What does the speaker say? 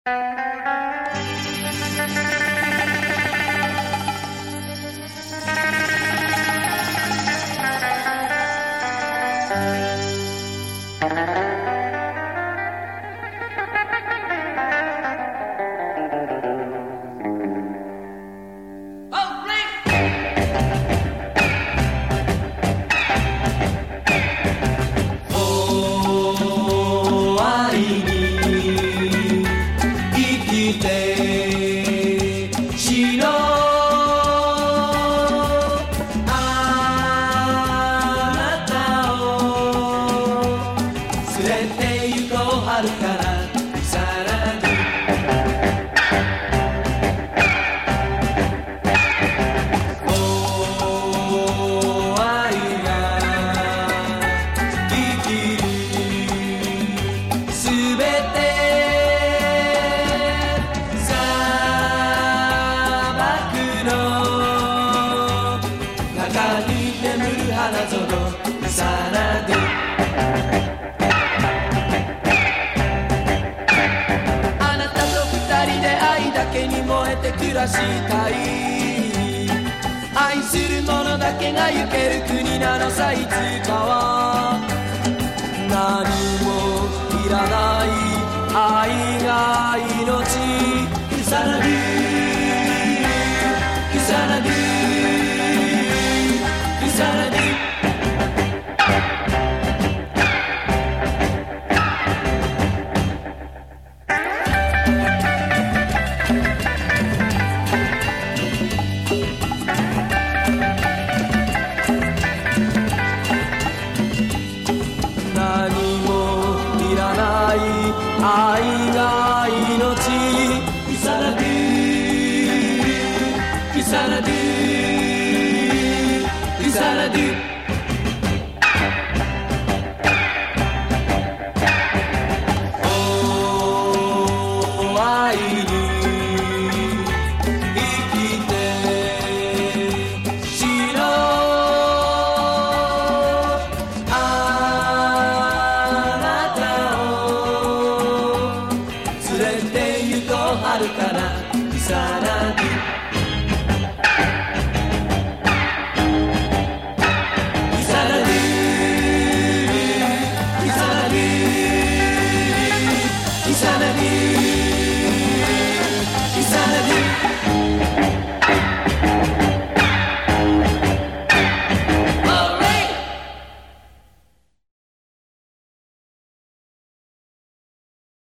春からさらに愛が生きるすべて砂漠の中に眠る花園さらに燃えて暮らしたい愛する者だけが行ける国なのさいつかは何もいらない愛が命キサラディキサラディキサラディ愛が命キサラディキサラディキサラディ愛に生きて死の春からキサラディキサラディキサラディキサラディ